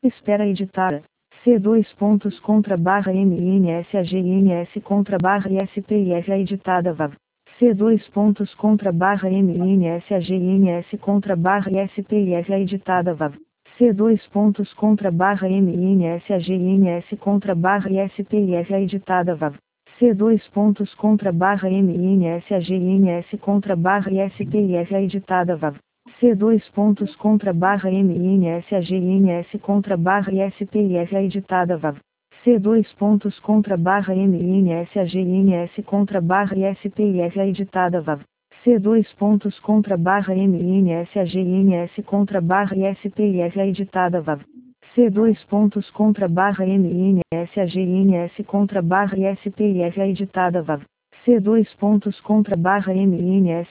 Espera editada. C dois pontos contra barra MINS AGINS contra barra ISPIF editada VAV. C dois pontos contra barra MINS AGINS contra barra ISPIF editada VAV. C dois pontos contra barra MINS AGINS contra barra ISPIF editada VAV. C dois pontos contra barra MINS AGINS contra barra ISPIF editada VAV. C dois pontos contra barra MINS AGINS contra barra ISPIF editada VAV. C dois pontos contra barra MINS AGINS contra barra ISPIF editada VAV. C dois pontos contra barra MINS AGINS contra barra ISPIF editada VAV. C dois pontos contra barra MINS AGINS contra barra ISPIF editada VAV. C dois pontos contra barra MINS